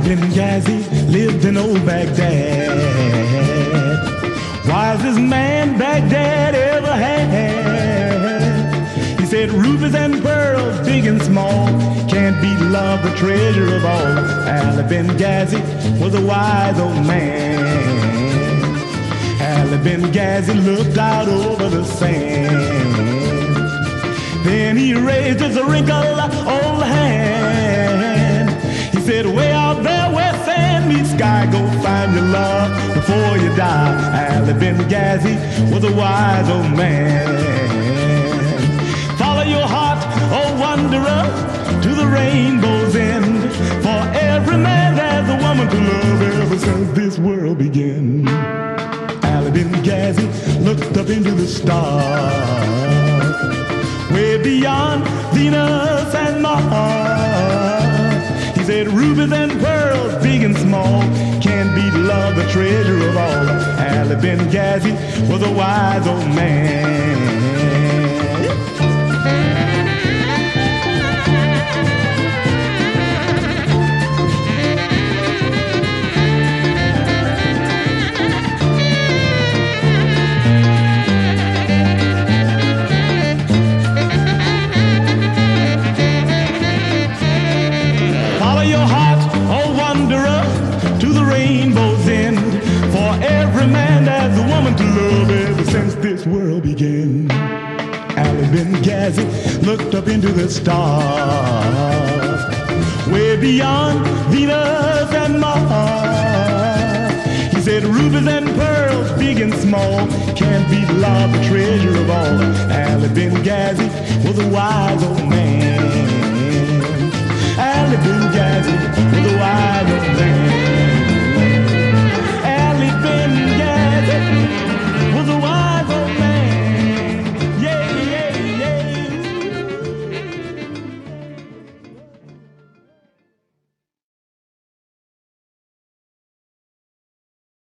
Benghazi lived in old Baghdad. Wisest man Baghdad ever had. He said rubies and pearls, big and small, can't beat love, the treasure of all. Ali Benghazi was a wise old man. Ali Benghazi looked out over the sand. Then he raised his wrinkled old hand. He said, way out there where sand meets sky, go find your love before you die. Ali Benghazi was a wise old man. Follow your heart, oh wanderer, to the rainbow's end. For every man there's a woman to love ever since this world began. Ali Benghazi looked up into the stars, way beyond Venus and Mars. He said rubies and pearls, big and small, can't beat love, the treasure of all. Ali Benghazi was a wise old man. Rainbow's end. For every man there's a woman to love ever since this world began. Ali Benghazi looked up into the stars, way beyond Venus and Mars. He said rubies and pearls, big and small, can't beat love, the treasure of all. Ali Benghazi was a wise old man. Ali Benghazi was a wise old man.